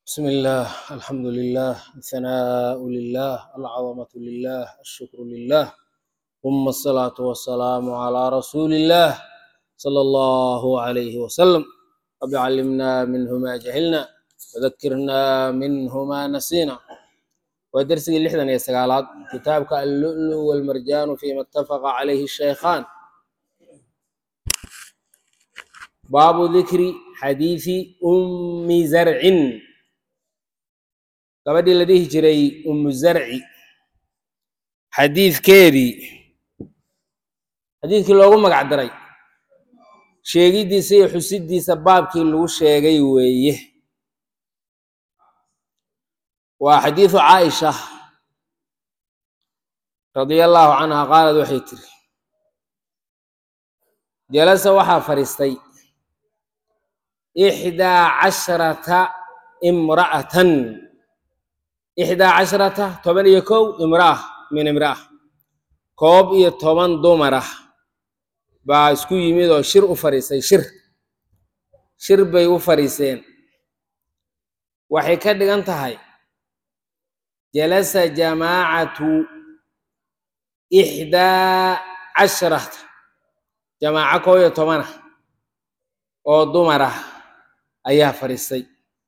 بسم الله الحمد لله الثناء لله العظمة لله الشكر لله ثم الصلاة والسلام على رسول الله صلى الله عليه وسلم رب علمنا منه ما جهلنا وذكرنا منه ما نسينا ودرسي اللحظة يا سقالات كتابك اللؤلؤ والمرجان فيما اتفق عليه الشيخان باب ذكر حديث أم زرع gabadhii la dhihi jiray umu zarci xadiidkii loogu magac daray sheegidiisa iyo xusidiisa baabkii lagu sheegay weeye waa xadiidu caaisha radia allaahu canha qaalad waxay tiri jalasa waxaa fadhiistay 11 imra'atan 11 imra'ah min imra'ah koob iyo 10 dumar ah baa isku yimid oo shir u fadhiistay shir bay u fadhiiseen waxay ka dhigan tahay jalasa jamaacatu 11 jamaaco koob iyo 10 oo dumar ah ayaa fadhiistay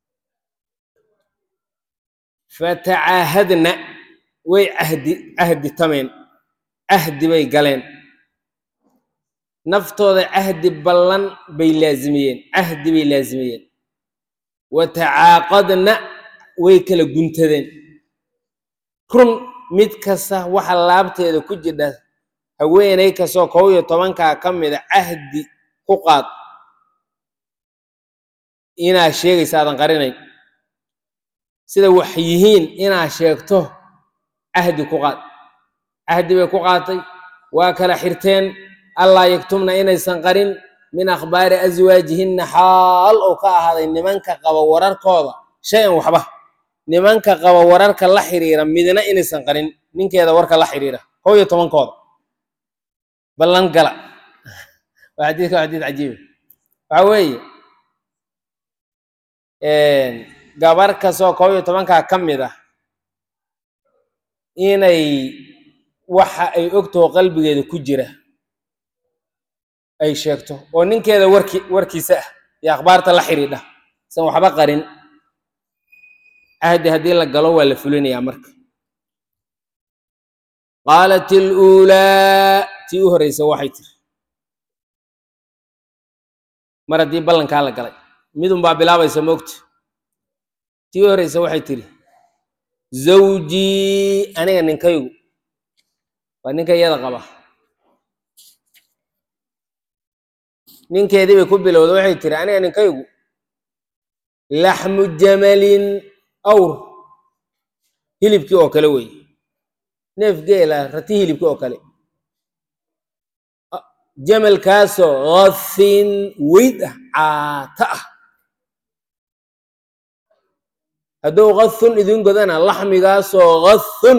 fatacaahadna way cahdi tameen cahdi bay galeen naftooda cahdi ballan bay laazimiyeen cahdi bay laazimiyeen watacaaqadna way kala guntadeen run mid kasta waxa laabteeda ku jidha haweeney kastoo 11 ka mida cahdi ku qaad inaa sheegaysa aadan qarinayn sida wax yihiin inaa sheegto cahdi ku qaad cahdi bay ku qaatay waa kala xirteen allaa yaktumna inaysan qarin min akhbaari aswaajihinna xaal oo ka ahaaday nimanka qaba wararkooda shay-an waxba nimanka qaba wararka la xiriira midna inaysan qarin ninkeeda warka la xiriira 11kooda ballan gala waa xadiid cajiib waxa weeye gabar kastoo 11 ka mid ah inay waxa ay ogtaho qalbigeeda ku jira ay sheegto oo ninkeeda warkiisa ah iyo akhbaarta la xiriidha san waxba qarin cahdi haddii la galo waa la fulinayaa marka qaalat iluulaa tii u horeysa waxay tiri mar haddii ballankaa la galay midunbaa bilaabaysa moogta tii horeysa waxay tiri zawjii aniga ninkaygu waa ninka iyada qaba ninkeedii bay ku bilowda waxay tiri aniga ninkaygu laxmu jamalin awr hilibkii oo kale wey neef geela rati hilibkii oo kale jamalkaasoo gafin weyd ah caata ah hadduu gafun idin godana laxmigaasoo gafun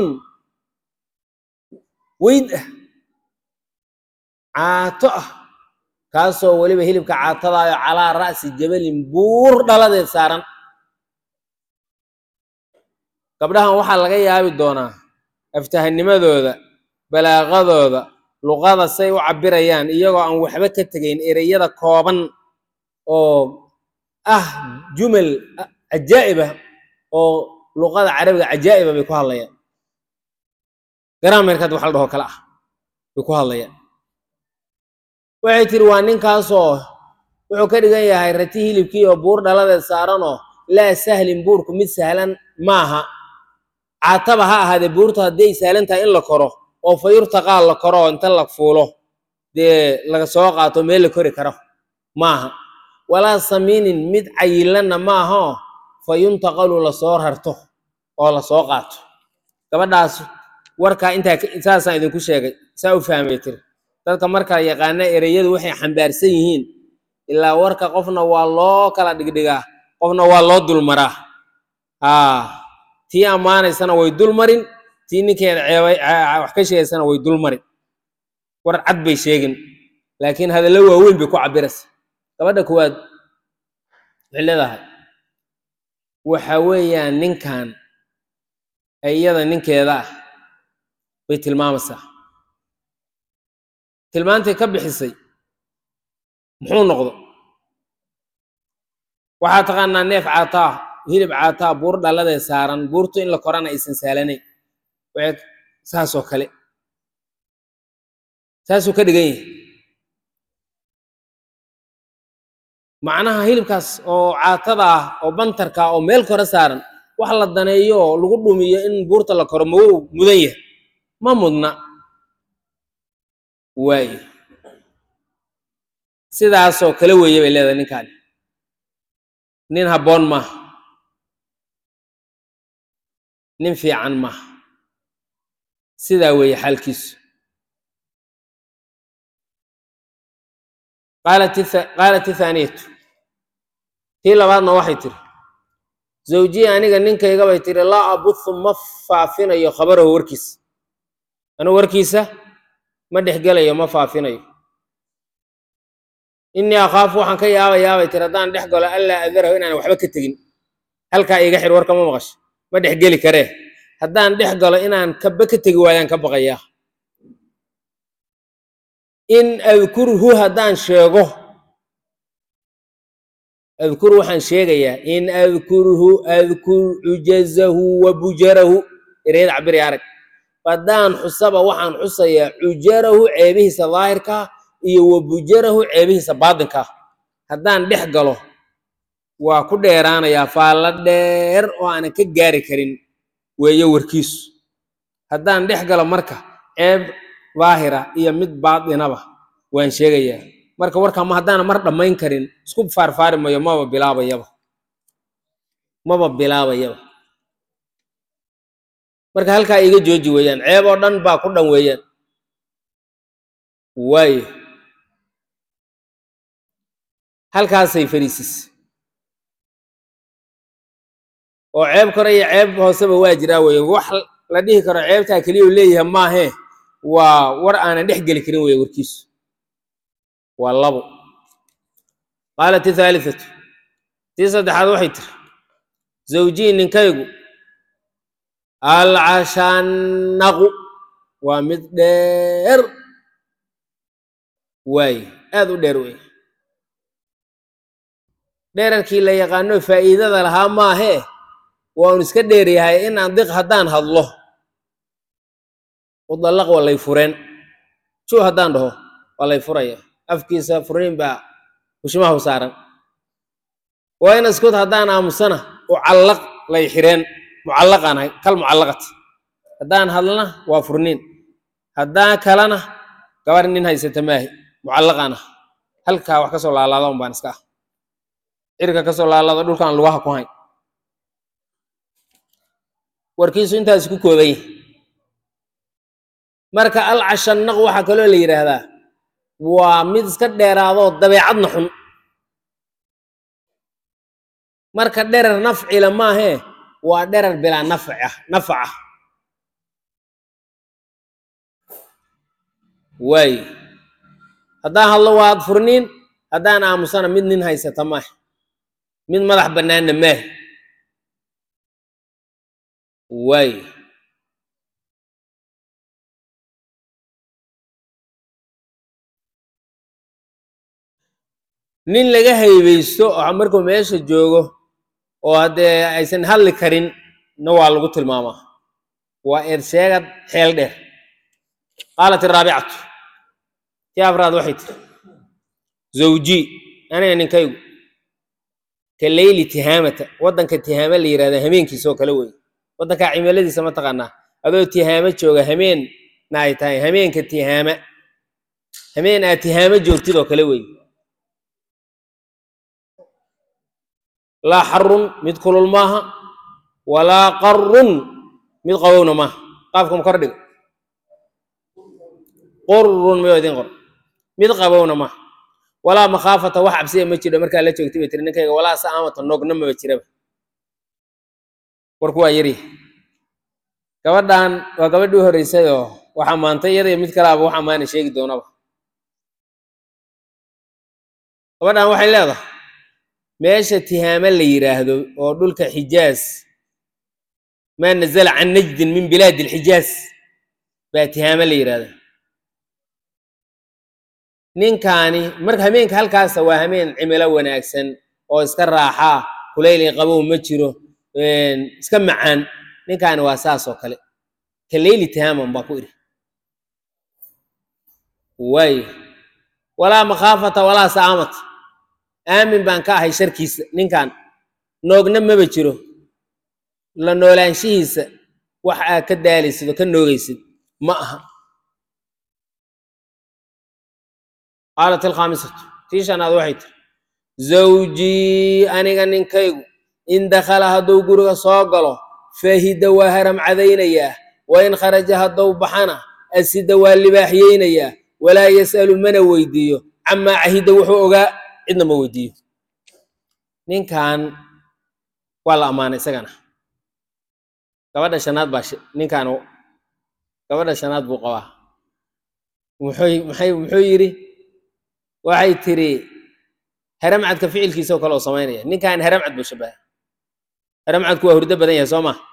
weyd ah caato ah kaasoo weliba hilibka caatadaayo calaa ra'si jabalin buur dhaladeed saaran gabdhahan waxaa laga yaabi doonaa aftahanimadooda balaaqadooda luqada say u cabirayaan iyagoo aan waxba ka tegayn ereyada kooban oo ah jumal cajaa'ib ah oo luqada carabiga cajaa'iba bay ku hadlayaan garaamerkad wax la dhaho kale ah bay ku hadlayaan waxay tiri waa ninkaasoo wuxuu ka dhigan yahay rati hilibkii oo buur dhaladeed saaranoo laa sahlin buurku mid sahlan maaha caataba ha ahaadee buurta hadday sahlan tahay in la koro oo fayurtaqaa la koro inta la fuulo dee laga soo qaato meel la kori karo maaha walaa samiinin mid cayilanna maaho fayuntaqalu lasoo rarto oo lasoo qaato gabadhaas warkaa intaa saasaan idinku sheegay saa u fahmay tiri dadka markaa yaqaana ereyadu waxay xambaarsan yihiin ilaa warka qofna waa loo kala dhigdhigaa qofna waa loo dulmaraa tii ammaanaysana way dulmarin tii ninkeeda ceebay wax ka sheegaysana way dulmarin war cad bay sheegin laakiin hadallo waaweyn bay ku cabiraysa gabadha kuwaad waxay leedahay waxa weeyaan ninkan iyada ninkeeda ah bay tilmaamaysaa tilmaantay ka bixisay muxuu noqdo waxaa taqaanaa neef caataa hilib caataa buur dhaladee saaran buurtu in la korana aysan sahlanayn saasoo kale saasuu ka dhigan yahay macnaha hilibkaas oo caatada ah oo bantarka oo meel kore saaran wax la daneeyo oo lagu dhumiyo in buurta la koro mawow mudan yahay ma mudna waayo sidaasoo kale weeye bay leedahay ninkaani nin habboon maaha nin fiican maaha sidaa weeye xaalkiisu qaalat ithaaniyatu tii labaadna waxay tiri zawjiyi aniga ninkayga bay tiri laa abuthu ma faafinayo khabarahu warkiisa anigu warkiisa ma dhexgelayo ma faafinayo innii akhaafu waxaan ka yaabayaa bay tiri haddaan dhex galo allaa adarahu inaan waxba ka tegin halkaa iga xir warka ma maqasho ma dhexgeli karee haddaan dhex galo inaan kaba ka tegi waayaan ka baqayaa in adkurhu haddaan sheego adkur waxaan sheegayaa in adkurhu adkur cujazahu wa bujarahu ereyad cabiri arag haddaan xusaba waxaan xusayaa cujarahu ceebihiisa daahirkaa iyo wa bujarahu ceebihiisa baatinkaa haddaan dhex galo waa ku dheeraanayaa faalla dheer oo aanan ka gaari karin weeye warkiisu haddaan dhex galo marka ceeb daahira iyo mid baatinaba waan sheegayaa marka warkaa ma haddaana mar dhammayn karin isku faarfaari mayo maba bilaabayaba marka halkaa iga jooji weeyaan ceeb oo dhan baa ku dhan weeyaan waayo halkaasay fariisis oo ceeb kore iyo ceeb hooseba waa jiraa weeye wax la dhihi karo ceebtaa keliya u leeyahay maahee waa war aanan dhex geli karin weeye warkiisu waa labo qaalat ithaalitatu tii saddexaad waxay tiri zawjii ninkaygu alcashanaqu waa mid dheer waaye aad u dheer wey dheerarkii la yaqaano faa'iidada lahaa maahee waa un iska dheer yahay in aan diq haddaan hadlo udallaq waa lay fureen juu haddaan dhaho waa lay furaya afkiisa furniin baa hushimaha u saaran waa in iskut haddaan aamusana ucallaq lay xireen mucallaqaan ahay kal mucallaqati haddaan hadlana waa furniin haddaan kalena gabar nin haysata maahi mucallaqaan ah halkaa wax ka soo laalaada un baan iska ah cirka ka soo laalaada dhulkaan lugaha ku hayn warkiisu intaas ku kooban yahay marka alcashanaq waxaa kaloo la yidhaahdaa waa mid iska dheeraadoo dabeecadna xun marka dherer nafcila maahee waa dherer bilaa nafaca waaye haddaan hadlo waad furniin haddaan aamusana mid nin haysata maahe mid madax bannaanna maahe waaye nin laga haybaysto oo markuu meesha joogo oo haddee aysan hadli karin na waa lagu tilmaamaa waa ersheegad xeel dheer qaalat araabicatu tii afraad waxay tiri zawjii aniga ninkaygu ka leyli tihaamata waddanka tihaama la yihahda hameenkiisoo kale wey waddankaa cimiladiisa ma taqaanaa adoo tihaamo jooga hameen na ay tahay hameenka tihaama hameen aad tihaamo joogtid oo kale wey laa xarun mid kulul maaha walaa qarun mid qabowna maaha qaafka ma kor dhigo qurun mayo idin qor mid qabowna maaha walaa makhaafata wax cabsiya ma jiro markaa la joogtay bay tiri ninkayga walaa sa'aamata noogna maba jiraba warku waa yari gabadhan waa gabadhii u horreysayoo waxaa maantay iyadaiyo mid kalaaba wax amaana sheegi doonaba gabadhan waxay leedahay meesha tihaama la yiraahdo oo dhulka xijaas ma nazala can najdin min bilaad alxijaas baa tihaama la yiraahdo ninkaani marka hameenka halkaas waa hameen cimilo wanaagsan oo iska raaxa kulayl iyo qabow ma jiro iska macaan ninkaani waa saas oo kale kaleyli tihaama baa ku iri way walaa makhaafata walaa sa'amata aamin baan ka ahay sharkiisa ninkan noogna maba jiro la noolaanshihiisa wax aad ka daalaysid oo ka noogaysid ma aha qaalat alkhaamisatu tii shanaad waxay tiri zawjii aniga ninkaygu in dakhala hadduu guriga soo galo faahida waa haram cadaynayaa wa in kharaja hadduu baxana asida waa libaaxyeynayaa walaa yas'alu mana weydiiyo camaa cahida wuxuu ogaa cidna ma weydiiyo ninkan waa la ammaanay isagana gabadha shanaad baa ninkan gabadha shanaad buu qabaa muxuu yidhi waxay tiri haramcadka ficilkiisa oo kale oo samaynaya ninkan haramcad buu shabaha haramcadku waa hurdo badan yahay soo ma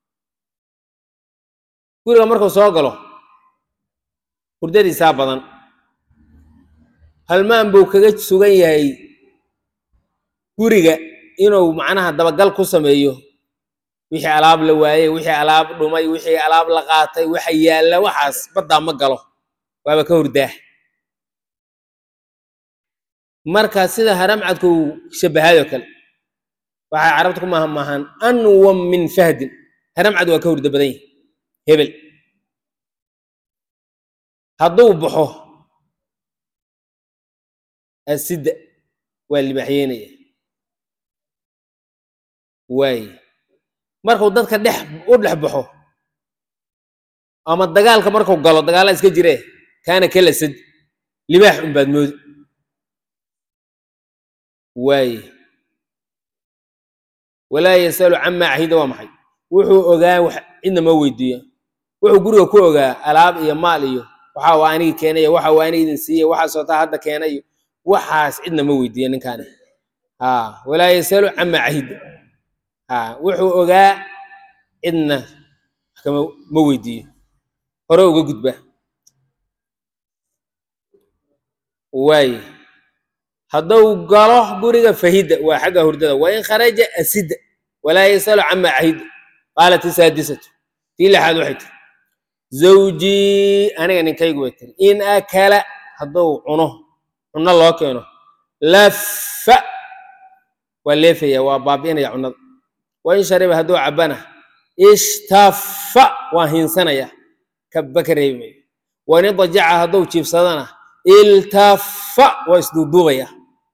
guriga markuu soo galo hurdadiisaa badan halmaan buu kaga sugan yahay guriga inuu macnaha dabagal ku sameeyo wixii alaab la waayey wixii alaab dhumay wixii alaab la qaatay waxa yaalla waxaas baddaa ma galo waaba ka hurdaa marka sida haramcadku shabahaadoo kale waxay carabta ku mahmahan anwam min fahdin haramcad waa ka hurdo badan yahay hebel hadduu baxo asida waa libaaxyeynaya waaye markuu dadka u dhex baxo ama dagaalka markuu galo dagaalla iska jire kaana kalasad libaax unbaad moodi waaye walaa yasalu camaa cahida waa maxay wuxuu ogaa cidna ma weydiiyo wuxuu guriga ku ogaa alaab iyo maal iyo waxa waa anigi keenayo waxa waa anigi idin siiye waxaasoo taa hadda keenayo waxaas cidna ma weydiiyo ninkaani walaa yasalu camaa cahida wuxuu ogaa cidna ma weydiiyo hore uga gudba waaye hadduu galo guriga fahida waa xagga hurdada wa in kharaja asida walaa yasalu camaa cahida qaalat isaadisatu tii lixaad waxay tiri zawjii aniga ninkaygu way tiri in akala hadduu cuno loo keeno lafa waa leefaya waa baabi'inaya cunada wa in shariba hadduu cabana ishtafa waa hinsanaya kabba ka reebimaya wa in dajaca hadduu jiibsadana iltafa waa isduuduubaya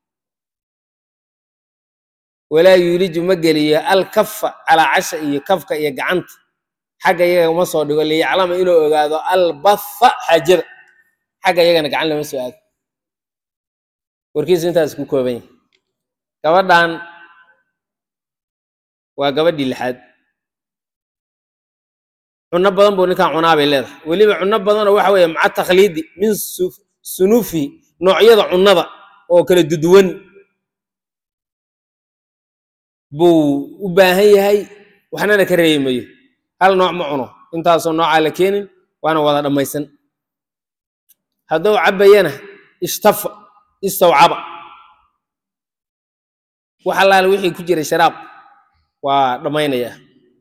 walaa yuuliju ma geliyo alkafa calaa casha iyo kafka iyo gacanta xagga iyaga uma soo dhigo liyaclama inuu ogaado albatha xaajada xagga iyagana gacan lama soo aado warkiisu intaas ku kooban yahay gabadhan waa gabadhii lixaad cunno badan buu ninkan cunaa bay leedahay weliba cunno badanoo waxa weeye maca takhliidi min sunufi noocyada cunnada oo kala duduwan buu u baahan yahay waxnana ka reebimayo hal nooc ma cuno intaasoo noocaa la keenin waana wada dhammaysan hadduu cabbayana ishtafa istawcaba wax allaale wixii ku jiray sharaab waa dhammaynayaa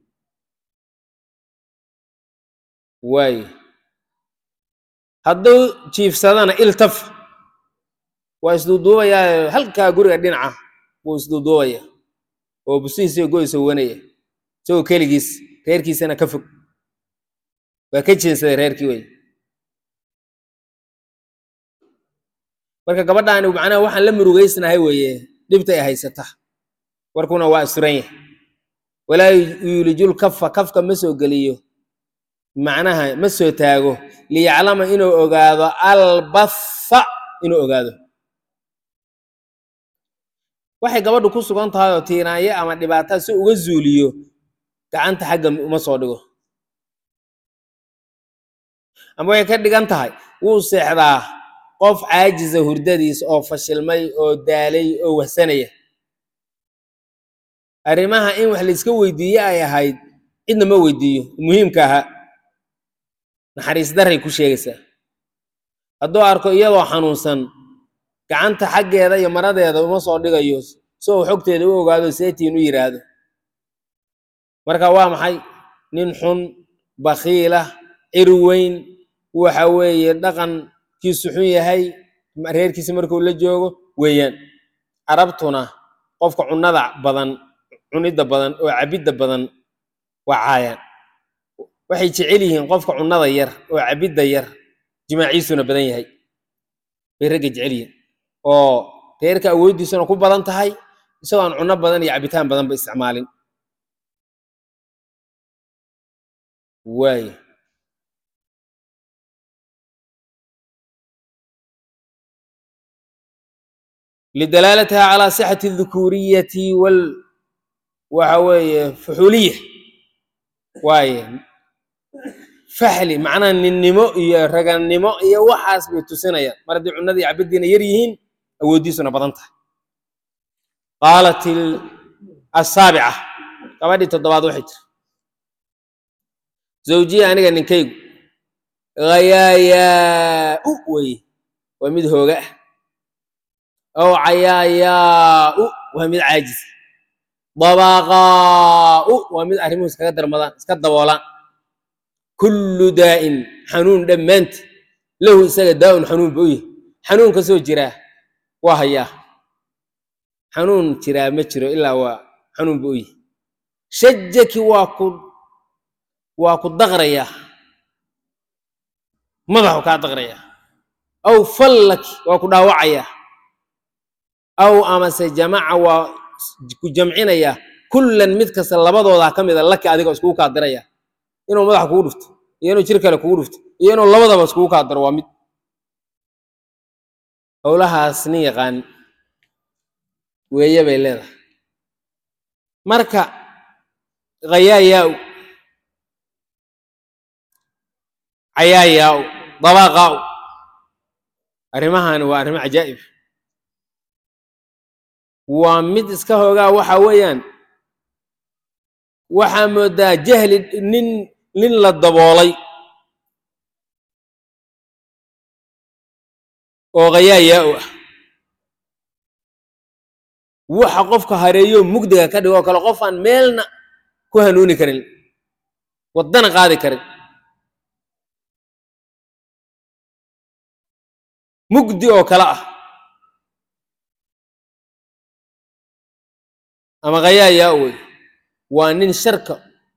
waaye hadduu jiifsadana iltafa waa isduuduubayaa halkaa guriga dhinaca buu isduuduubaya oo busihiisa goysa wanaya isagoo keligiis reerkiisana ka fog waa ka jeensaday reerkii wey marka gabadhaani macnaha waxaan la murugaysnahay weeye dhibtay haysata warkuna waa asuran yahay walaa yuulijul kafka ma soo geliyo macnaha ma soo taago liyaclama inuu ogaado albatha inuu ogaado waxay gabadhu ku sugan tahay oo tiinaaye ama dhibaataa si uga zuuliyo gacanta xagga uma soo dhigo ama waxay ka dhigan tahay wuu seexdaa qof caajiza hurdadiis oo fashilmay oo daalay oo wahsanaya arrimaha in wax la iska weydiiyo ay ahayd cidna ma weydiiyo muhiimka ahaa naxariis daray ku sheegaysaa hadduu arko iyadoo xanuunsan gacanta xaggeeda iyo maradeeda uma soo dhigayo soo xogteeda u ogaado seetiin u yiraahdo marka waa maxay nin xun bakhiila cirweyn waxa weeye dhaqankiisu xun yahay reerkiisa markuu la joogo weeyaan carabtuna qofka cunada badan cunida badan oo cabida badan waa caayaan waxay jecel yihiin qofka cunada yar oo cabida yar jimaaciisuna badan yahay bay ragga jecel yihiin oo reerka awoodiisuna ku badan tahay isagoo aan cunno badan iyo cabitaan badan ba isticmaalin واي لدلالتها على صحة الذكورية وحوي فحولية واي فحلي معناه ان النمو يا رجال النمو يا وحاس بتسنيا مرد عنادي عبدنا يريهن اوديسنا بدنتها قالت السابعة قبل تضباط واحد زوجي أنا نكيب غيايا وي ومد هوجة أو عيايا ومد عاجز ضباغا ومد أرموس كقدر رمضان كقدر ولا كل داء حنون دمنت له سجد داء حنون بويه حنون كسو جراه وهيا حنون ترى متر إلا هو حنون بويه شجك واكو دغريا مدحو كا دغريا او فلك واكو داوعيا او امس جماعه ku jamcinaya kullan mid kasta labadooda kamid ah laka adiga isku ka diraya inuu madax kugu dhufto iyo inuu jir kale kugu dhufto iyo inuu labadaba isku ka diro waa mid howlahaas ni yaqaan weeye bay leedahay marka qayaaya عيايا ضواغا arrimahan waa arrimo cajaa'ib waa mid iska hoogaa waxa weeyaan waxa moodaa jahli nin la daboolay oo qayaaya waxa qofka hareeyo mugdiga ka dhigo kala qof aan meelna ku hanuuni karin wadana qaadi karin مجدي أو كلا أما غيا ياوي وأن شركة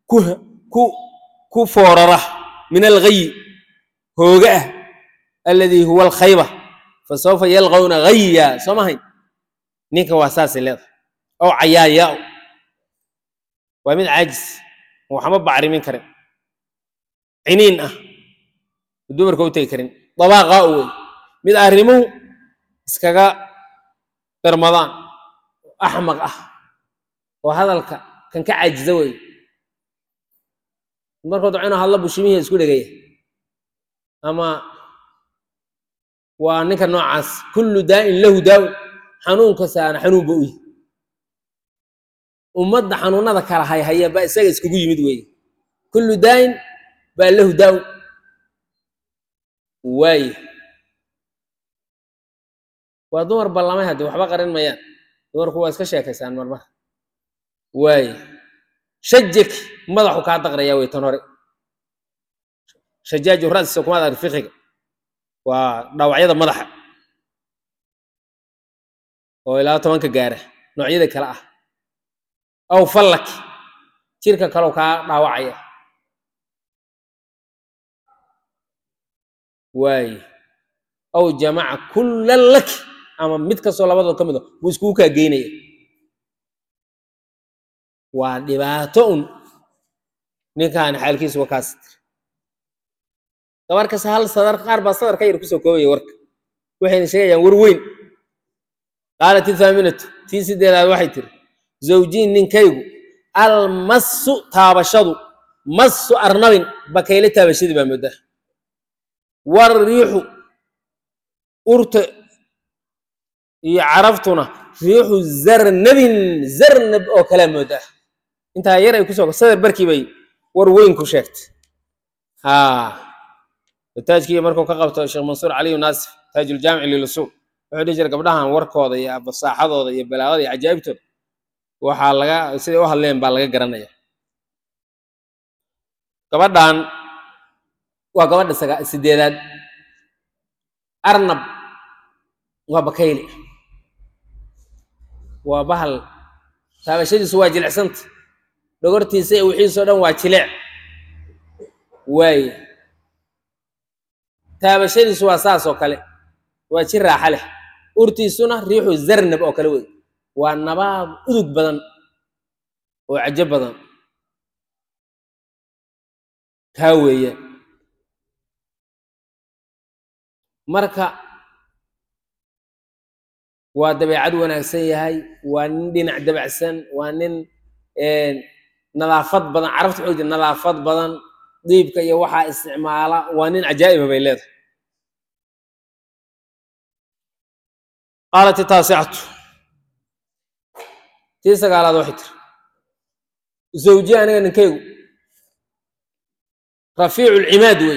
كو فورره من الغي هو جاء الذي هو الخيبة فسوف يلغون غيا سماهين نيك واساس له أو عيا ياو ومن عجز وحمد بعري من كريم عينين الدمر كوتي كريم طبعا غاوي mid arrimuhu iskaga darmadaan axmaq ah oo hadalka kan ka cajiza way markuu ducayna hadla bushimihi isku dhagay ama waa ninka noocaas kullu daa'in lahu daaw xanuun ka saana xanuun buu ummadda xanuunada kala haya ba isaga iskugu yimid way kullu daa'in ba lahu daaw way ودمر بالله هذا وحبا قرن ميان دمر كوا اسك شيكيسان مرمر واي شجك مدحو كا دقريا وي تنوري شجاج راس كما رفيقك وداوعيده مدحا oo ilaa 10 ka gaara noocyada kala ah aw falak jirka kale ka dhaawacaya waay aw jamaa kullal lak ama mid ka soo labadood kamid ah buu isku ka geynay waa dhibaato ninkan xaalkiisu waa kaas gabarka sahal sadar qaar ba sadar ka yar ku soo koobay warka waxay sheegayaan war weyn qaalat thaaminatu tii sideedaad waxay tiri zawjiin ninkaygu al masu taabashadu masu arnabin bakayle taabashadii baa moodaa war riixu urta iyo carabtuna riixu zarnabin zarnab oo kala mooda intaa yar ay kusoo sadar barkii bay war weyn ku sheegtay taajkii markuu ka qabto sheekh mansuur cali naasif taajul jaamic lilusul wuxuu dhihi jiray gabdhahan warkooda iyo fasaaxadooda iyo balaaqada iyo cajaa'ibtooda waxaa laga siday u hadleen baa laga garanaya gabadhan waa gabadha sideedaad arnab waa bakayli waa bahal taabashadiisu waa jilicsanta dhogortiisa iyo wixiisoo dhan waa jileec waaye taabashadiisu waa saas oo kale waa jir raaxa leh urtiisuna riixu zarnab oo kale wey waa nabaad udug badan oo cajo badan kaa weeye marka waa dabeecad wanaagsan yahay waa nin dhinac dabacsan waa nin nadaafad badan carabta wuxuu jira nadaafad badan diibka iyo waxaa isticmaala waa nin cajaa'iba bay leedahay qaalat taasicatu tii sagaalaad waxay tiri zawji aniga ninkaygu rafiicu lcimaad wey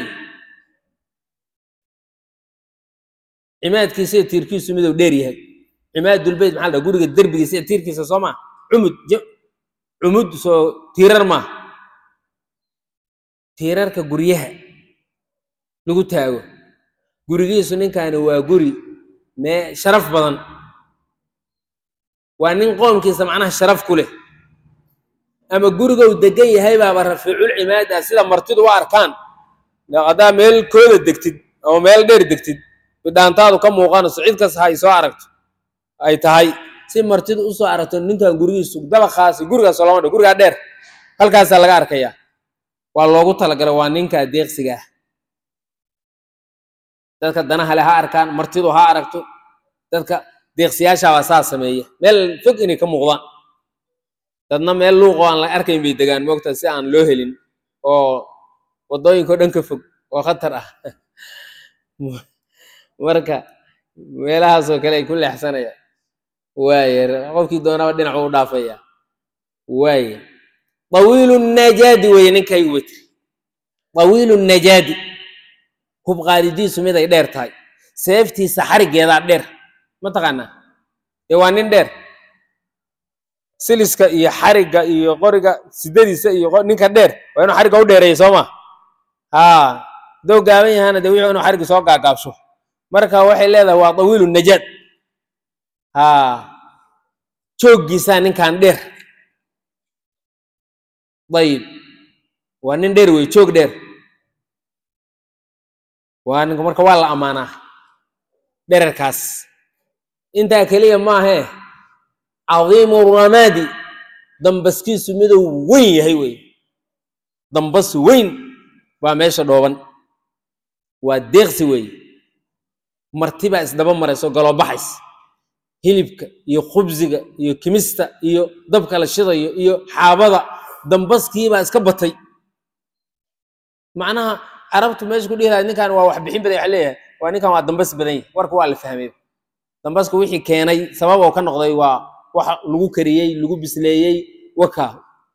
cimaadkiisa iyo tiirkiisu miduu dheer yahay cimaadulbeyt maxaa la dhaha guriga derbigiisa iyo tiirkiisa soo maa cumud soo tiirar maaha tiirarka guryaha lagu taago gurigiisu ninkaani waa guri sharaf badan waa nin qoomkiisa macnaha sharaf ku leh ama gurigou degan yahay baaba rafiicul cimaad ah sida martidu u arkaan haddaa meel kooda degtid ama meel dheer degtid bidhaantaadu ka muuqanayso cid kas ha ay soo aragto ay tahay si martidu usoo aragto ninkan gurigiisu dabaqaasi gurigaas lama dho gurigaa dheer halkaasaa laga arkayaa waa loogu talagalay waa ninka deeqsiga ah dadka danaha le ha arkaan martidu ha aragto dadka deeqsiyaashaabaa saa sameeya meel fog inay ka muuqdaan dadna meel luuqo aan la arkayn bay degaan moogta si aan loo helin oo waddooyinkao dhan ka fog oo khatar ah marka meelahaasoo kale ay ku leexsanayaan waaye qofkii doonaba dhinacu u dhaafaya waaye tawiilu najaadi weye ninkaygu wetri tawiilu najaadi hub qaadidiisu mid ay dheer tahay seeftiisa xarigeedaa dheer ma taqaanaa dee waa nin dheer siliska iyo xarigga iyo qoriga sidadiisa iyo ninka dheer waa inuu xarigga u dheereeyo soo ma doo gaaban yahaana dee wuxuu inuu xarigga soo gaagaabsho marka waxay leedahay waa tawiilu najaad jooggiisaa ninkan dheer dayib waa nin dheer wey joog dheer waa ninka marka waa la ammaanaa dherarkaas intaa keliya maahee cadiimu ramaadi dambaskiisu miduu weyn yahay wey dambas weyn baa meesha dhooban waa deeqsi wey martibaa isdaba marayso galoobaxays hilibka iyo khubsiga iyo kimista iyo dabka la shidayo iyo xaabada dambaskiibaa iska batay macnaha carabtu meesha ku dhihi lahayd ninkan waa wax bixin badan waxa leeyahay waa ninkan waa dambas badan yahay warka waa la fahmay dambaska wixii keenay sabab oo ka noqday waa wax lagu kariyey lagu bisleeyey wakaa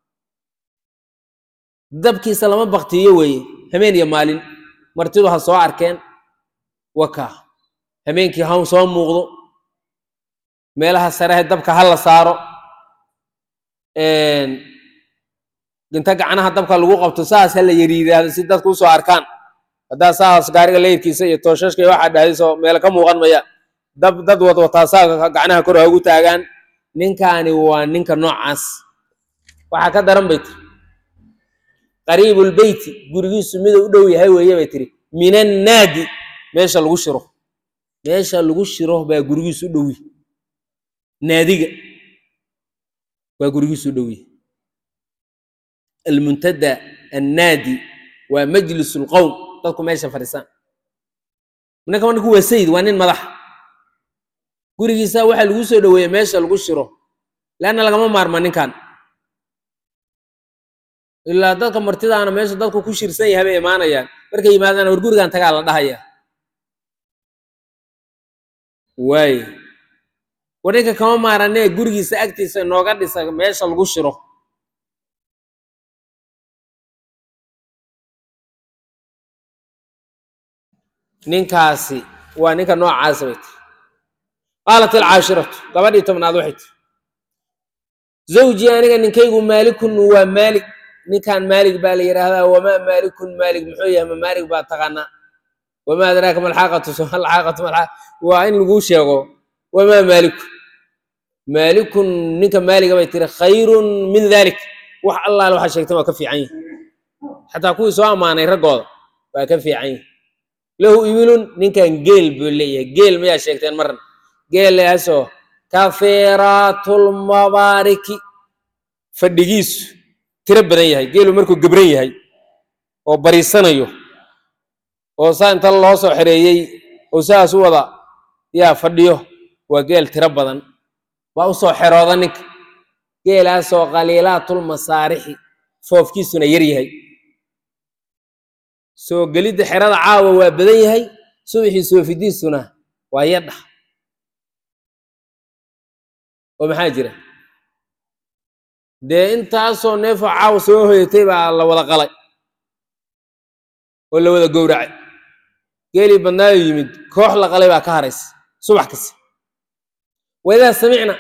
dabkiisa lama baktiyo weeye habeen iyo maalin martidu ha soo arkeen wakaa habeenkii ha soo muuqdo meelaha sarehe dabka ha la saaro inta gacanaha dabka lagu qabto saas ha la yiriiraado si dadku usoo arkaan haddaa saas gaariga leyrkiisa iyo tooshashka iyo waxaa dhahayso meelo ka muuqan maya dad wataa saa gacanaha kor ha ugu taagaan ninkaani waa ninka noocaas waxaa ka daran bay tiri qariibulbeyti gurigiisu miduu u dhow yahay weeye bay tiri min annaadi meesha lagu shiro baa gurigiisu u dhowi naadiga baa gurigiisu u dhowi almuntada annaadi waa majlis lqowm dadku meesha fadhiisaan ninka ninku waa sayid waa nin madax gurigiisa waxaa lagu soo dhoweeya meesha lagu shiro leanna lagama maarma ninkan ilaa dadka martidaana meesha dadku ku shirsan yahay bay imaanayaan markay yimaadaan war gurigan tagaa la dhahaya waaye wadinka kama maaranee gurigiisa agtiisa nooga dhisa meesha lagu shiro ninkaasi waa ninka noocaas bay tiri qaalat alcaashiratu gabadhii tobnaad waxay tiri zawjii aniga ninkaygu maalikun waa maalik ninkan maalik baa la yidhaahdaa wamaa maalikun maalik muxuu yahay ma maalik baa taqaanaa wamaa adraaka malxaaqatu malxaaqatu waa in laguu sheego wamaa maaliku maalikun ninka maaliga bay tiri khayrun min dalik wax allaale waxaa sheegtay waa ka fiican yihi xataa kuwii soo ammaanay raggooda waa ka fiican yihi lahu ibilun ninkan geel buu leeyahay geel mayaa sheegteen marna geelaasoo kafiiraatulmabaariki fadhigiisu tiro badan yahay geelu markuu gabran yahay oo bariisanayo oo saa inta loo soo xereeyey oo saas u wada yaa fadhiyo waa geel tiro badan waa u soo xerooda ninka geelaasoo qaliilaatulmasaarixi foofkiisuna yar yahay soo gelidda xerada caawa waa badan yahay subaxii soofidiisuna waa yadha oo maxaa jira dee intaasoo neefo caawa soo hoyatay baa la wada qalay oo la wada gowracay geelii badnaayo yimid koox la qalay baa ka haraysa subax kasta waidaa samicna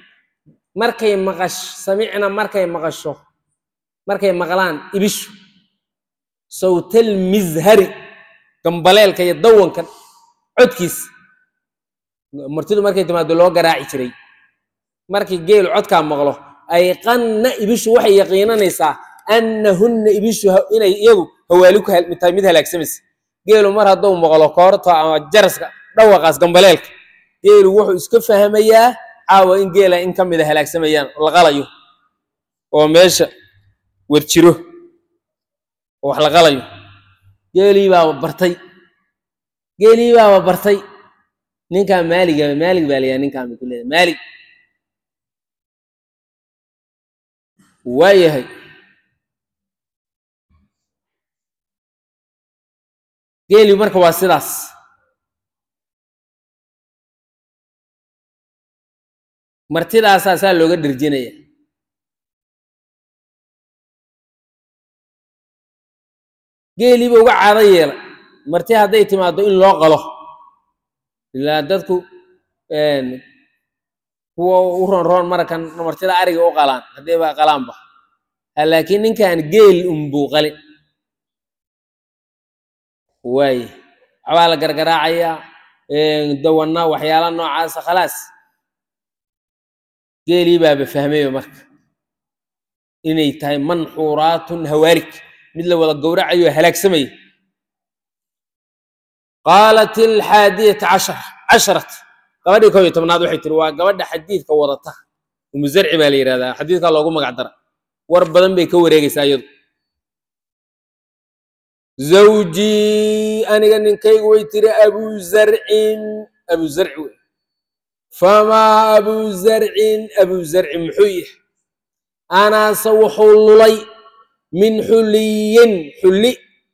markay maqlaan ibishu sawtal mizhari gambaleelka iyo dawanka codkiisa martidu markay timaado loo garaaci jiray markii geelu codkaa maqlo ayqanna ibishu waxay yaqiinanaysaa annahunna ibishu inay iyagu hawaaliku tahay mid halaagsamaysa geelu mar hadduu maqlo koorta ama jaraska dhawaqaas gambaleelka geelu wuxuu iska fahmayaa caawa in geela in ka mida halaagsamayaan la qalayo oo meesha warjiro oo wax la qalayo geelii baaba bartay ninkaa maalig baa layaa ninkaan bay ku leedahay maalig waayahay geelii marka waa sidaas martidaasaa saa looga dherjinaya geeliiba uga caado yeela marti hadday timaado in loo qalo ilaa dadku kuwa u roon marakan martida ariga u qalaan haddayba qalaanba laakiin ninkan geel unbuu qalin waaye waxbaa la gargaraacayaa dawana waxyaala noocaasa khalaas geelii baaba fahmayo marka inay tahay manxuuraatun hawaalik mid la wada gowracayo halaagsamaya qaalat alxaadiyata casharat gabadhii 11aad waxay tiri waa gabadha xadiidka wadata umu zarci baa la yidhahdaa xadiidka loogu magac dara war badan bay ka wareegaysaa iyadu zawjii aniga ninkaygu way tiri abu zarci wey famaa abu zarci muxuu yahay anaase wuxuu lulay min xuliyin xulli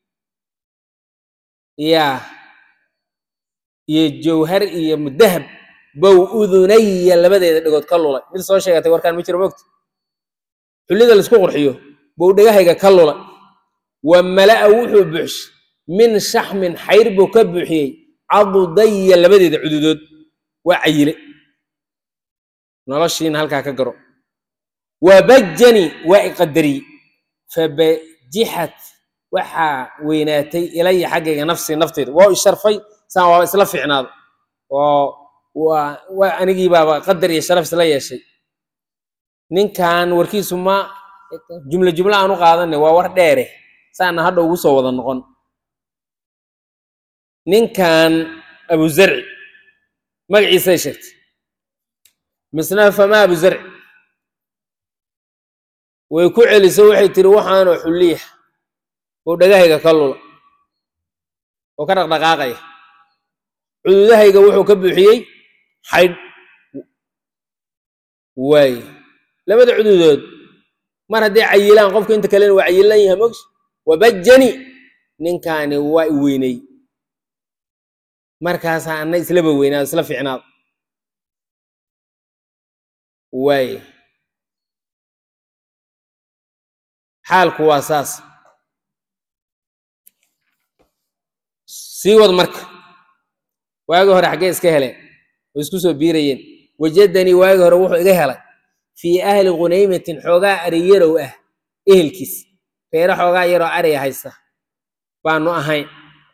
yaa iyo jawhar iyo dahab bow udunaya labadeeda dhegood ka lulay mid soo sheegatay warkaan ma jiro mogta xullida laisku qurxiyo bow dhegahayga ka lulay wa mala'a wuxuu buuxshay min shaxmin xayr buu ka buuxiyey cadudaya labadeeda cududood waa cayile noloshiina halkaa ka garo wabajani waa iqadariyey fabajixat waxaa weynaatay ilaya xaggayga nafsi nafteyda waa isharfay saan waaba isla fiicnaado oo waa anigii baaba qadar iyo sharaf isla yeeshay ninkan warkiisu ma jumla aan u qaadanay waa war dheere saana hadha ugu soo wada noqon ninkan abu zarci magaciisay sheegtay misna famaa abu zarci way ku celisay waxay tiri waxaanoo xulliya oo dhagahayga ka lula oo ka dhaqdhaqaaqaya cududahayga wuxuu ka buuxiyey xaydh waaye labada cududood mar hadday cayilaan qofku inta kalena waa cayilan yahay mogs wabajani ninkaani waa i weynay markaasaa anna islaba weynaado isla fiicnaado واي حالك واساس سيود مرك واغو هره حقي اسك هلين واسكو سو بيريين وجدني واغو هره وحو iga helay في اهل غنيمه xogaa ariyerow ah ehelkiis feera xogaa yaro ari haysta baanu ahayn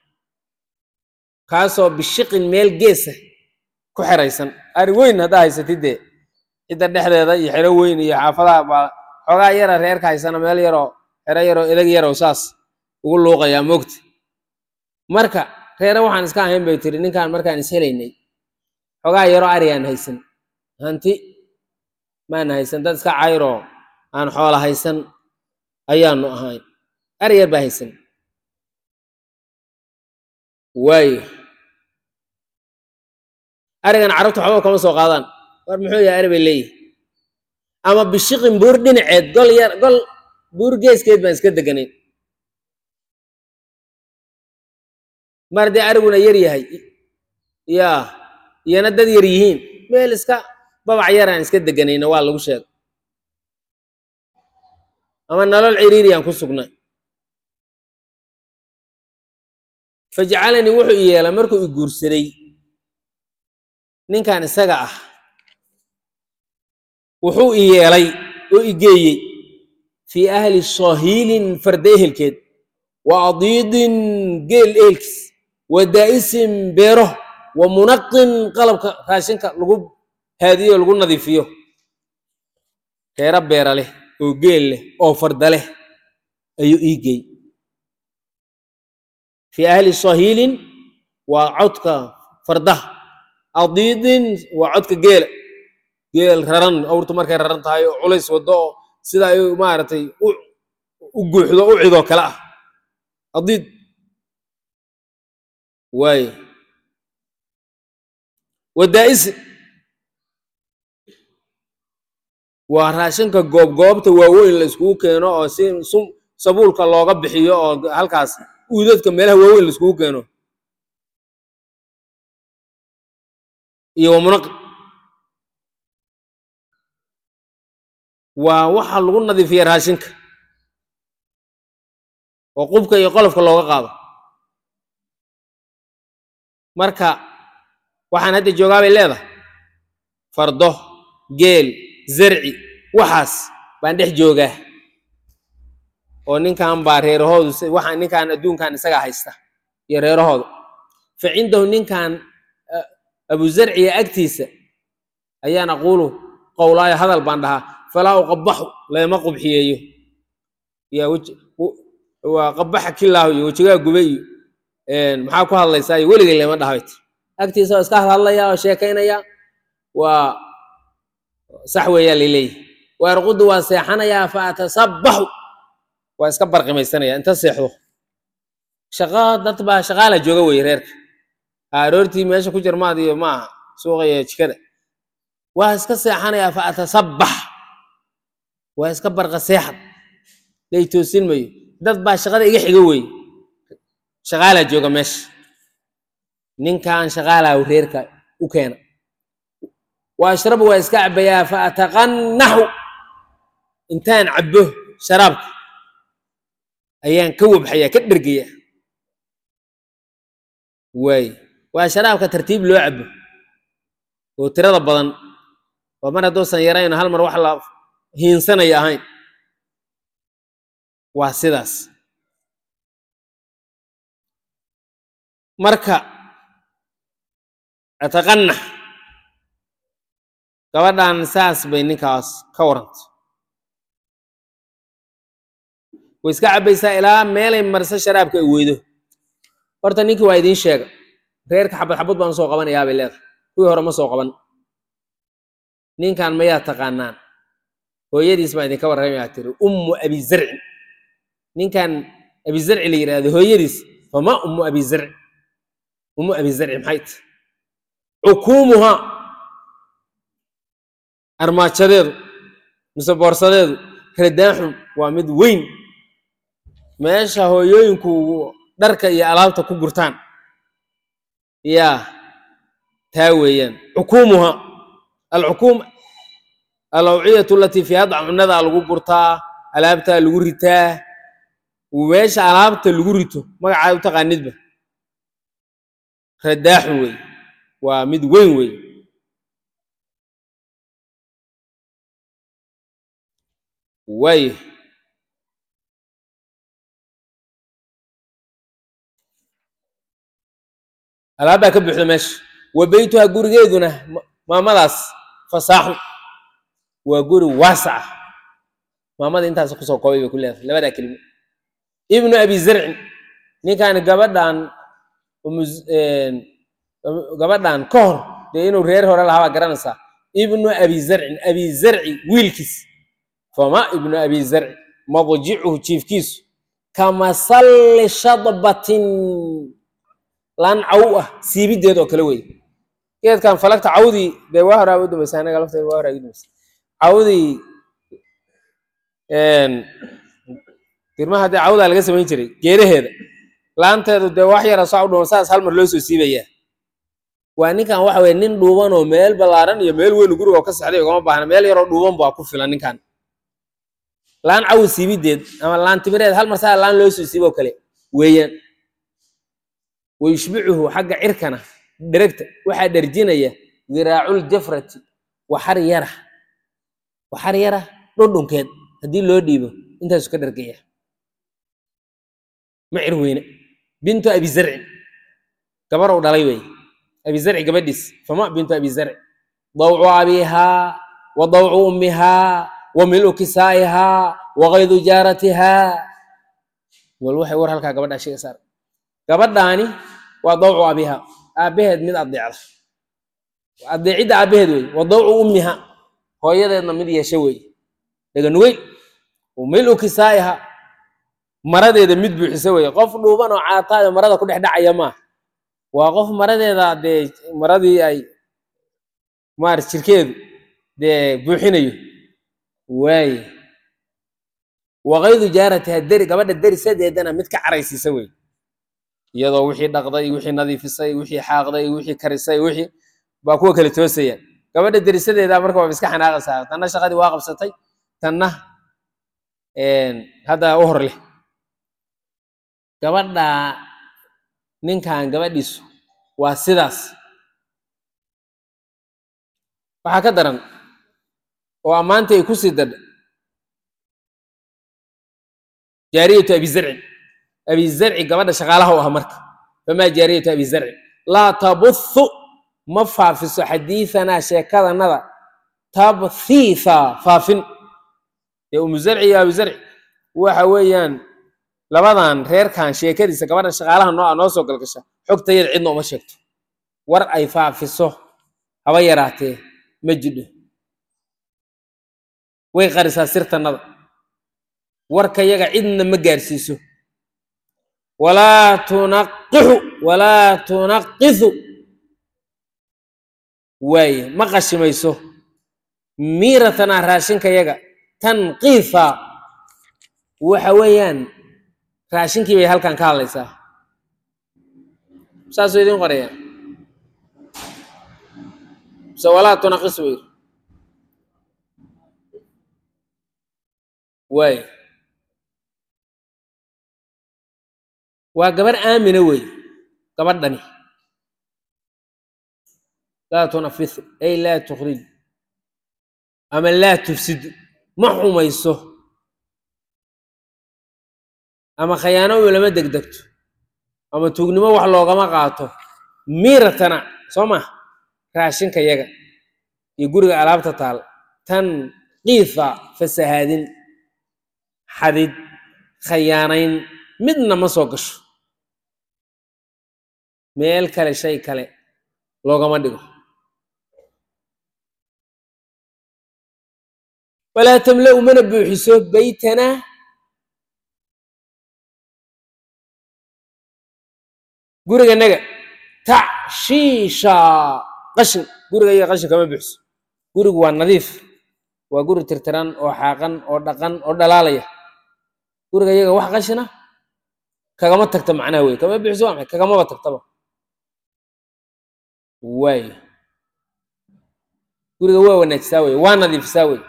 kaasoo bishiqin meel geesa ku xiraysan ari weyn hada haysatide ida dhexdeeda iyo xiro weyn iyo xaafadaha ba xogaa yara reerka haysana meel yaro xiro yaro idag yaro saas ugu luuqaya moogta marka reer waxaan iska ahayn bay tiri ninkaan markaan is helaynay xogaa yaro ari aan haysan hanti maan haysan dad iska cayro aan xoolo haysan ayaanu ahayn ari yar baa haysan way arigan carabtu waxba kama soo qaadaan war muxuu yahay ari bay leeyihiin ama bishiqin buur dhinaceed gol yar gol buur geeskeed baan iska deganayn mar dee ariguna yar yahay yaa iyana dad yar yihiin meel iska babac yaraan iska deganayna waa lagu sheegay ama nolol ciriiriyaan ku sugnay fajacalanii wuxuu i yeelay markuu i guursaday ninkan isaga ah wuxuu i yeelay oo i geeyey fii ahli shahiilin farda ehelkeed wa adiidin geel ehelkiis wa daa'isin beero wa munaqin qalabka raashinka lagu haadiyo lagu nadiifiyo reera beera leh oo geel leh oo farda leh ayuu ii geey fii ahli shahiilin waa codka fardaha adiidin waa codka geela geel raran awrtu markay raran tahay oo culays wado oo sida ay maaragtay u guuxdo u cido kale ah adiid waay wadaa'is waa raashinka goobgoobta waaweyn la iskugu keeno oo si sabuulka looga bixiyo oo halkaas uudadka meelaha waaweyn la iskugu keeno iyo munaqi waa waxa lagu nadiifiya raashinka oo qubka iyo qolofka looga qaado marka waxaan hadda joogaa bay leedahay fardo geel zarci waxaas baan dhex joogaa oo ninkan baa reerahoodu waxaan ninkan adduunkan isaga haysta iyo reerahooda fa cindahu ninkan abu zarciya agtiisa ayaan aquulu qowlaayo hadal baan dhahaa falaa uqabaxu lama qubxiyeeyo yaa waa qabaxa kilaahu iyo wajigaa gube iyo maxaa ku hadlaysaa iyo weligay lama dhahayt agtiisa oo iska hadlaya oo sheekaynaya waa sax weeyaa laleeyahay waarqudu waa seexanayaa fa atasabbaxu waa iska barqimaysanaya inta seexdo shaqa dad baa shaqaala jooga wey reerka aroortii meesha ku jirmaad iyo maaha suuqa iyo jikada waa iska seexanayaa fa atasabbax waa iska barqa seexad lay toosin mayo dad baa shaqada iga xiga wey shaqaala jooga meesha ninkan shaqaala reerka u keena واشرب واسكعب يا فاتقنح انتان عبه شرابك ايان كوب حيا كدرقيه واي وشرابك ترتيب لو عبه وترى بدن ومر دوسن يرين هل مر wax la hiinsanay ahayn waa sidaas marka ataqannax gabadhan saas bay ninkaas ka warantay way iska cabaysaa ilaa meelay marsa sharaabka ay weydo horta ninkii waa idiin sheega reerka xabad xabad baan soo qabanayaa bay leedahay kuwii hore ma soo qaban ninkan mayaa taqaanaan hooyadiis baa idinka warramayaa tiri ummu abi zarci ninkan abi zarci la yidhaahdo hooyadiis fama ummu abi zarci maxay tahay xukuumuha armaajadeedu mise boorsadeedu radaaxun waa mid weyn meesha hooyooyinku dharka iyo alaabta ku gurtaan yaa taa weeyaan xukuumuha alxukuuma alawciyatu allatii fiiha dacunada lagu gurtaa alaabtaa lagu ritaa meesha alaabta lagu rito magacaa u taqaanidba radaaxu wey waa mid weyn wey way alaabbaa ka buuxda meesha wa beytuha gurigeeduna maamadaas fasaaxu waa guri waasaca maamada intaas kusoo koobay bay ku leedahay labadaa kelimo ibnu abi zarcin ninkan gabadhan ka hor dee inuu reer hore lahaa baa garanaysaa ibnu abi zarci wiilkiis fama ibnu abi zarci madjicuhu jiifkiisu kamasalli shadbatin laan caw ah siibideed oo kale wey geedkan falagta cawdii dee waa horaa u dambaysa anaga lafteeda waa horaa u dambaysa cawdii dirmaha dee cawdaa laga samayn jiray geedaheeda laanteedu dee wax yara saa u dhuuban saas hal mar loo soo siibayaa waa ninkan waxa weye nin dhuuban oo meel ballaaran iyo meel weyn guriga oo ka sexday ugama baahna meel yaroo dhuuban baa ku filan ninkan laan caw siibideed ama laan timireed hal mar saa laan loo soo siibo kale weeyaan wayushbicuhu xagga cirkana dheregta waxaa dherjinaya diraacu ljafrati waxar yara dhudhunkeed haddii loo dhiibo intaasu ka dhergaya macir weyne bintu abi zarcin gabarow dhalay wey abi zarci gabadhiis fama bintu abi zarci dawcu abiihaa wa dawcu ummihaa wa milu kisaa'ihaa wa qaydu jaaratihaa wal waxay war halkaa gabadhaa sheega saar gabadhaani waa dawcu abiihaa aabbaheed mid adeecda adeecidda aabbaheed wey wa dawcu ummiha hooyadeedna mid yeesho wey dhaganugeyl wa milu kisaa'ihaa maradeeda mid buuxisa weye qof dhuuban oo caataayo marada ku dhex dhacaya maaha waa qof maradeeda dee maradii ay jirkeedu dee buuxinayo waaye waqaydu jaaratiha gabadha derisadeedana mid ka caraysiisa wey iyadoo wixii dhaqday wixii nadiifisay wixii xaaqday wixii karisay wixii baa kuwa kale toosayaan gabadha derisadeeda marka waa iska xanaaqaysaa tanna shaqadii waa qabsatay tanna hadda u hor leh gabadha ninkan gabadhiisu waa sidaas waxaa ka daran oo ammaanta ay ku sii dadha jaariyatu abi zarci gabadha shaqaalaha u ah marka famaa jaariyatu abi zarci laa tabuthu ma faafiso xadiisanaa sheekadanada tabthiitha faafin ee umu zarci iyo abi zarci waxa weeyaan labadan reerkan sheekadiisa gabadha shaqaalaha noo soo galgasha xogtayada cidna uma sheegto war ay faafiso haba yaraatee ma jidho way qarisaa sirtanada warka yaga cidna ma gaarsiiso walaa tunaqithu waaye ma qashimayso miiratana raashinka yaga tanqiitha waxa weeyaan raashinkii bay halkan ka hadlaysaa saasuu idin qoraya mise walaa tunaqis wey waay waa gabar aamina wey gabadhani laa tunafithu ay laa tukhrij ama laa tufsidu ma xumayso ama khayaano lama degdegto ama tuugnimo wax loogama qaato miiratana soo ma raashinka yaga iyo guriga alaabta taal tan qiifa fasahaadin xadid khayaanayn midna ma soo gasho meel kale shay kale loogama dhigo walaa tamla-u mana buuxiso baytana guriganaga tacshiisha qashin guriga iyaga qashin kama buuxiso gurigu waa nadiif waa guri tirtiran oo xaaqan oo dhaqan oo dhalaalaya guriga iyaga wax qashina kagama tagta macnaha wey kama buuxiso waa maxay kagamaba tagtaba waay guriga waa wanaajisaa wey waa nadiifisaa wey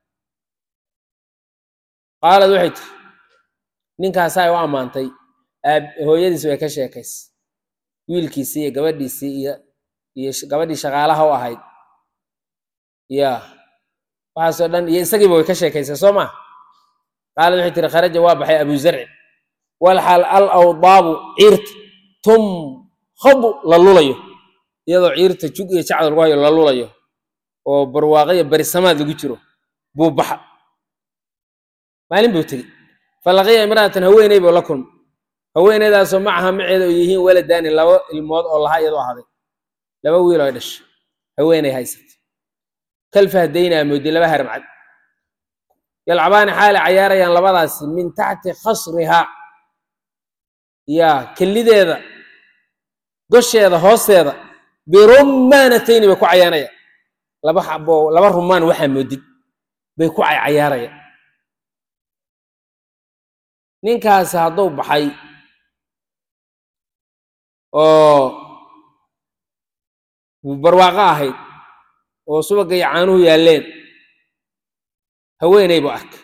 qaalad waxay tiri ninkaasaa u ammaantay hooyadiis way ka sheekaysay wiilkiisii iyo gabadhiisii iyo gabadhii shaqaalaha u ahayd ya waxaasoo dhan iyo isagiiba way ka sheekaysay soo maa qaalad waxay tiri kharaja waa baxay abu zarci walxal al awdaabu ciirta tumkhabu la lulayo iyadoo ciirta jug iyo jacda lagu hayo la lulayo oo barwaaqo iyo barisamaad lagu jiro buu baxa maalin buu tegey falaqiya imra'atan haweeney buu la kulmay haweeneydaasoo macaha maceeda oo yihiin waladaani laba ilmood oo lahaa iyadoo ahaaday laba wiil oo dhashay haweeney haysatay kalfahdaynaa moodi laba haramcad yalcabaani xaali cayaarayaan labadaasi min taxti khasrihaa yaa kellideeda gosheeda hoosteeda birummaanatayni bay ku cayaanayaan laba xabo laba rumaan waxaa moodid bay ku cayaarayaan ninkaasi hadduu baxay oo barwaaqo ahayd oo subagga iyo caanuhu yaalleen haweeney buu arkay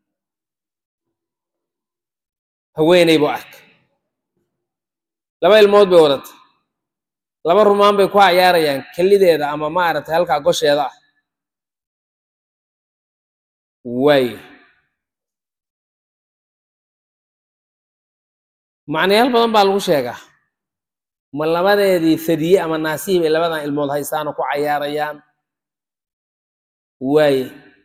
laba ilmood bay wadatay laba rumaan bay ku cayaarayaan kellideeda ama maaragtay halkaa gosheeda ah waayo macnayaal badan baa lagu sheegaa ma labadeedii fadiye ama naasihii bay labadan ilmood haystaanoo ku cayaarayaan waaye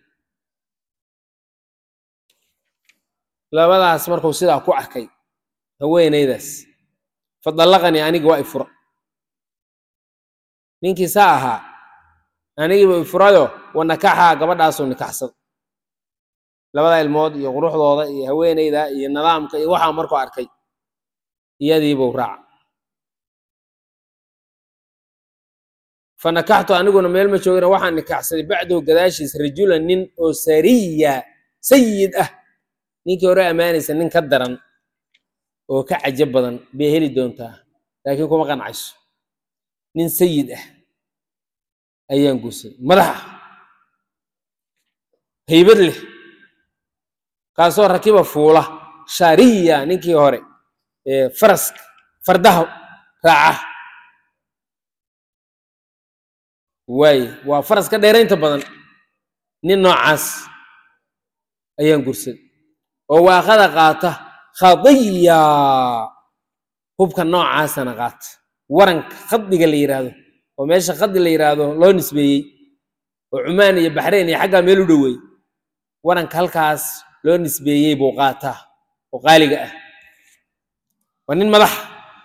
labadaas markuu sidaa ku arkay haweeneydaas fadallaqanii anigi waa ifura ninkii saa ahaa anigiiba ifurayo wanakaxaa gabadhaasuu nikaxsada labada ilmood iyo quruxdooda iyo haweeneyda iyo nidaamka iyo waxaa markuu arkay iyadiibuu raaca fanakaxtu aniguna meel ma joogina waxaan nikaxsaday bacdahu gadaashiis rajulan nin oo sariya sayid ah ninkii hore ammaanaysa nin ka daran oo ka cajab badan bay heli doontaa laakiin kuma qancayso nin sayid ah ayaan guursaday madaxa haybad leh kaasoo rakiba fuula shariya ninkii hore faraska fardaha raaca waaye waa faraska dheeraynta badan nin noocaas ayaan guursaday oo waaqada qaata khadiya hubka noocaasana qaata waranka khadiga la yidhaahdo oo meesha khadi la yidhaahdo loo nisbeeyey oo cumaan iyo baxrayn iyo xaggaa meel u dhoweey waranka halkaas loo nisbeeyey buu qaataa oo qaaliga ah waa nin madaxa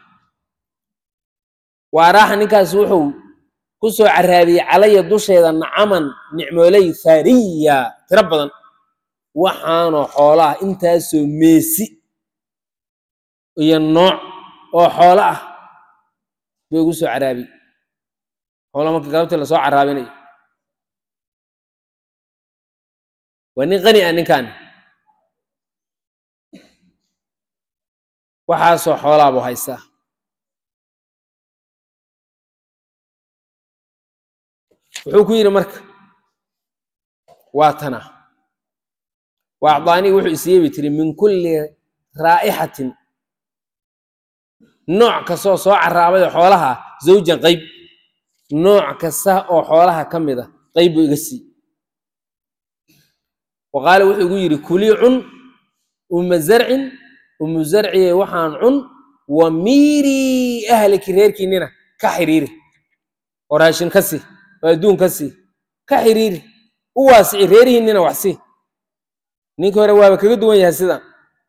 waaraaxa ninkaas wuxuu ku soo caraabiyey calaya dusheeda nacaman nicmooley fariya tiro badan waxaanoo xoolaha intaasoo meesi iyo nooc oo xoolo ah bay ugu soo caraabiy xoolo marka galabtii lasoo caraabinayo waa nin qani ah ninkan waxaasoo xoolaa buu haystaa wuxuu ku yidhi marka waa tana waa acdaanii wuxuu isiiyey bay tiri min kulli raa'ixatin nooc kastoo soo caraabayoo xoolaha zawjan qayb nooc kasta oo xoolaha ka mid a qayb buu iga sii wa qaala wuxuu igu yidhi kulii cun uma zarcin umu zarciye waxaan cun wa miirii ahliki reerkiinnina ka xiriiri oo raashin ka sii oo adduun ka sii ka xiriiri u waasici reerihiinnina wax sii ninkii hore waaba kaga duwan yahay sidan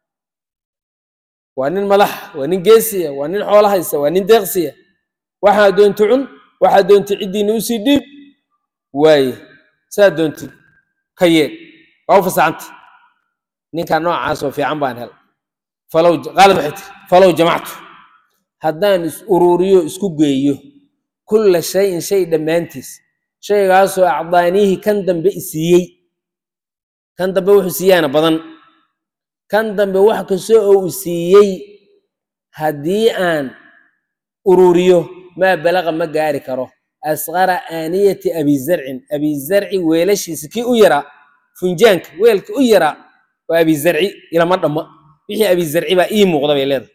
waa nin madax waa nin geesiya waa nin xoolo haysta waa nin deeqsiya waxaa doonti cun waxaa doonti ciddiinna usii dhiib waaye saa doonti ka yeel waa u fasaxanta ninkaa noocaasoo fiican baan hel qaalad waxay tiri falow jamactu haddaan is uruuriyo isku geeyo kulla shayin shay dhammaantiis shaygaasoo acdaaniihi kan dambe isiiyey kan dambe wuxuu siiyaana badan kan dambe wax kasta oo u siiyey haddii aan ururiyo maa balaqa ma gaari karo asqara aaniyati abi zarcin abi zarci weelashiisa kii u yaraa funjaanka weelka u yaraa waa abi zarci ilama dhamma wixii abi zarci baa ii muuqda bay leedahay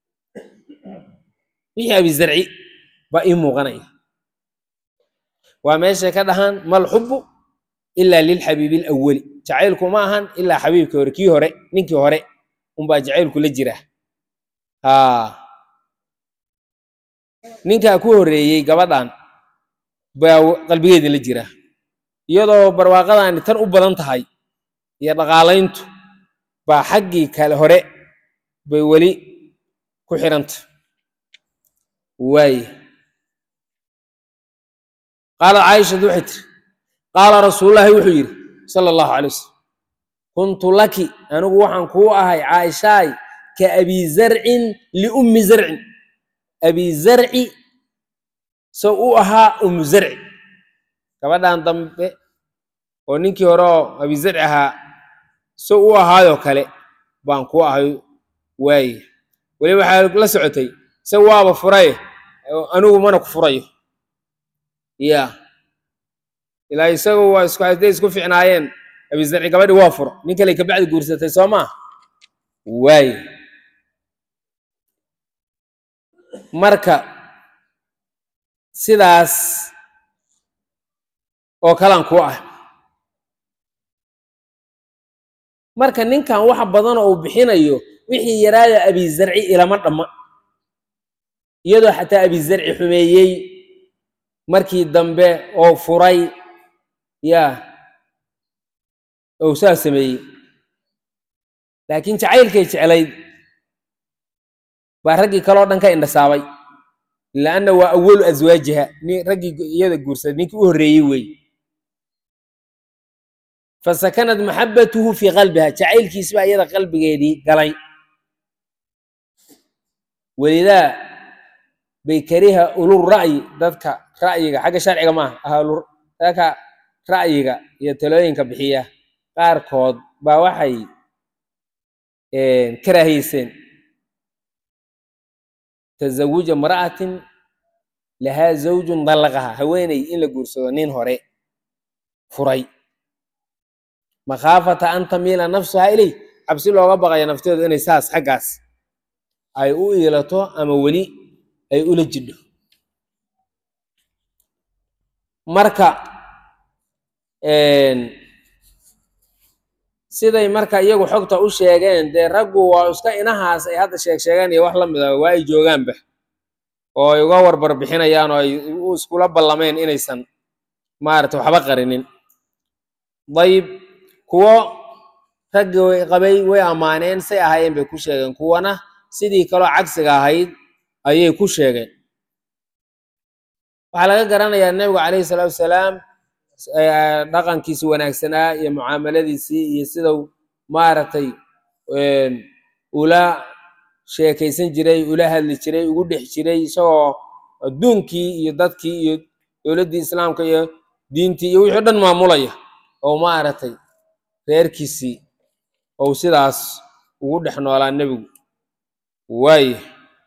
wixii abi zarci baa ii muuqanaya waa meeshay ka dhahaan mal xubu ilaa lilxabiibi alawali jacaylku ma ahan ilaa xabiibkii hore kii hore ninkii hore unbaa jacaylku la jira ninkaa ku horreeyey gabadhan baa qalbigeeda la jira iyadoo barwaaqadaani tan u badan tahay iyo dhaqaalayntu baa xaggii kale hore bay weli ku xidhanta waaye qaalad caaishatu waxay tiri qaala rasuulullaahi wuxuu yidhi sala allahu calay wasalam kuntu laki anigu waxaan kuu ahay caaishaay ka abi zarcin liummi zarcin abi zarci so u ahaa ummu zarci gabadhan dambe oo ninkii hore oo abi zarci ahaa so u ahaayoo kale baan kuu ahay waaye weli waxaa la socotay se waaba furaye anigu mana ku furayo ya ilaa isagu waa hadday isku ficnaayeen abi zarci gabadhi waa furo nin kale kabacdi guursatay soo maa waaye marka sidaas oo kalan ku ah marka ninkan waxa badan oo uu bixinayo wixii yaraada abi zarci ilama dhamma iyadoo xataa abi zarci xumeeyey markii dambe oo furay yaa oo saa sameeyey laakiin jacaylkay jeclayd baa raggii kaloo dhan ka indhasaabay laanna waa awalu aswaajiha raggii iyada guursaday ninkii u horreeyey weeye fasakanat maxabbatuhu fii qalbiha jacaylkiis baa iyada qalbigeedii galay welidaa bay kariha ulul ra'yi dadka ra'yiga xagga sharciga maaha dadka ra'yiga iyo talooyinka bixiya qaarkood baa waxay karaahiyseen tazawuja imra'atin lahaa zawjun dallaqaha haweeney in la guursado nin hore furay makhaafata an tamiila nafsuha ilay cabsi looga baqayo nafteedu inay saas xaggaas ay u iilato ama weli ay ula jidho marka siday marka iyagu xogta u sheegeen dee raggu waa iska inahaas ay hadda sheegeen iyo wax la mid ah waa ay joogaanba oo ay uga warbar bixinayaan oo ay iskula ballameen inaysan maaragtay waxba qarinin dayib kuwo raggii qabay way ammaaneen say ahaayeen bay ku sheegeen kuwana sidii kaloo cagsiga ahayd ayay ku sheegeen waxaa laga garanayaa nebigu calayhi salaatu wasalaam dhaqankiisi wanaagsanaa iyo mucaamaladiisii iyo sidau maaragtay ula sheekaysan jiray ula hadli jiray ugu dhex jiray isagoo adduunkii iyo dadkii iyo dowladdii islaamka iyo diintii iyo wixii o dhan maamulaya oo maaragtay reerkiisii ou sidaas ugu dhex noolaa nebigu waaye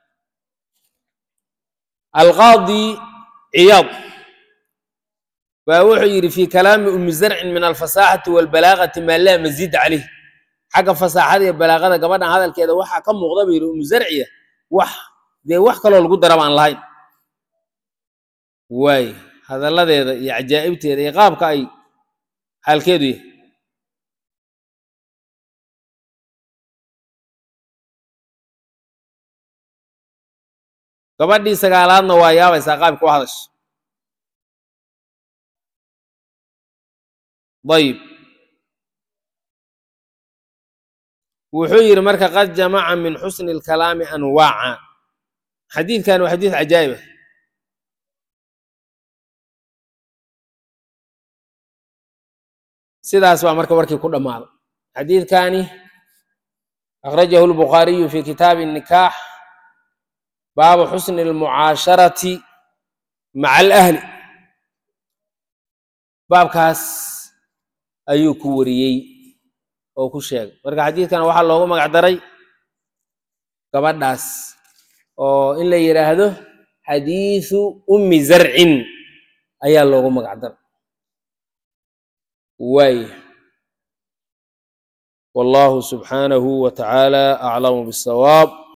alqaadi ciyaad baa wuxuu yidhi fii kalaami ummi zarcin min alfasaaxati waalbalaaqati maa laa masiid caleyh xagga fasaaxada iyo balaaqada gabadhan hadalkeeda waxaa ka muuqda buu yidhi ummu zarciya wax kaloo lagu dara baan lahayn waaye hadalladeeda iyo cajaa'ibteeda iyo qaabka ay xaalkeedu yahay gabadhii sagaalaadna waa yaabaysaa qaabka u hadasha dayib wuxuu yidhi marka qad jamaca min xusni alkalaami anwaaca xadiidkan waa xadiid cajaa'ib ah sidaas baa marka warkii ku dhammaaday xadiidkani akhrajahu lbukhaariyu fi kitaabi الnikaax baabu xusni almucaasharati maca alahli baabkaas ayuu ku wariyey oo ku sheegay marka xadiidkan waxaa loogu magac daray gabadhaas oo in la yidhaahdo xadiiثu ummi zarcin ayaa loogu magac daray waay والله سبحانه وتعالى أعلم بالصواب.